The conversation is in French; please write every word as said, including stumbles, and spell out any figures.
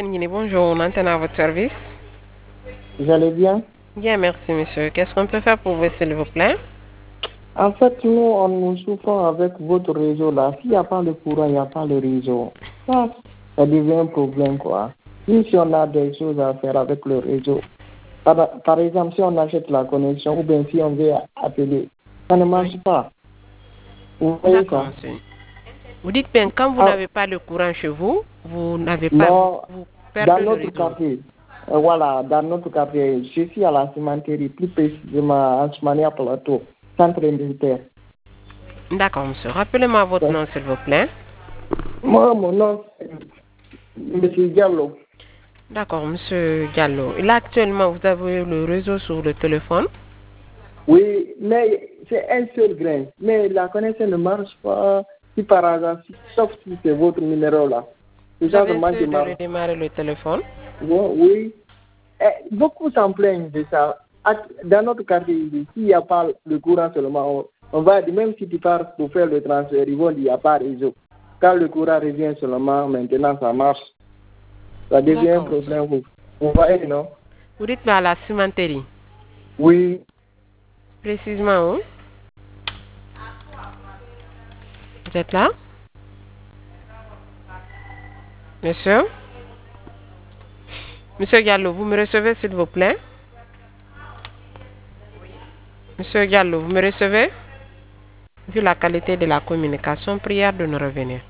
Mingini, bonjour, on entend à votre service. Vous allez bien? Bien, merci monsieur. Qu'est-ce qu'on peut faire pour vous, s'il vous plaît? En fait, nous, on nous souffrons avec votre réseau là. S'il n'y a pas le courant, il n'y a pas le réseau. Ça, ça devient un problème, quoi. Même si on a des choses à faire avec le réseau. Par, par exemple, si on achète la connexion ou bien si on veut appeler, ça ne marche Oui. pas. Vous voyez D'accord, ça? monsieur. Vous dites bien, quand vous Ah, n'avez pas le courant chez vous, vous n'avez pas, vous, non, vous dans perdez le notre réseau. quartier, euh, voilà, dans notre quartier, je suis à la cimenterie, plus précisément à Soumania Plateau, centre militaire. D'accord, monsieur. Rappelez-moi votre Ouais. nom, s'il vous plaît. Moi, mon nom, c'est M. Diallo. D'accord, monsieur Diallo. Et là, actuellement, vous avez le réseau sur le téléphone. Oui, mais c'est un seul grain. Mais la connexion ne marche pas. Si par hasard, si- sauf si c'est votre numéro là. C'est Vous ça avez seulement qui essayé de marche. redémarrer le téléphone. Bon, oui. Eh, beaucoup s'en plaignent de ça. À- Dans notre quartier, ici, s'il n'y a pas le courant seulement, on, on va dire, même si tu pars pour faire le transfert, ils vont dire qu'il n'y a pas de réseau. Quand le courant revient seulement, maintenant ça marche. Ça devient un D'accord, monsieur. problème. Vous, vous voyez, non? Vous dites à la cimenterie. Oui. Précisément où? Vous êtes là? Monsieur? Monsieur Diallo, vous me recevez, s'il vous plaît? Monsieur Diallo, vous me recevez? Vu la qualité de la communication, prière de nous revenir.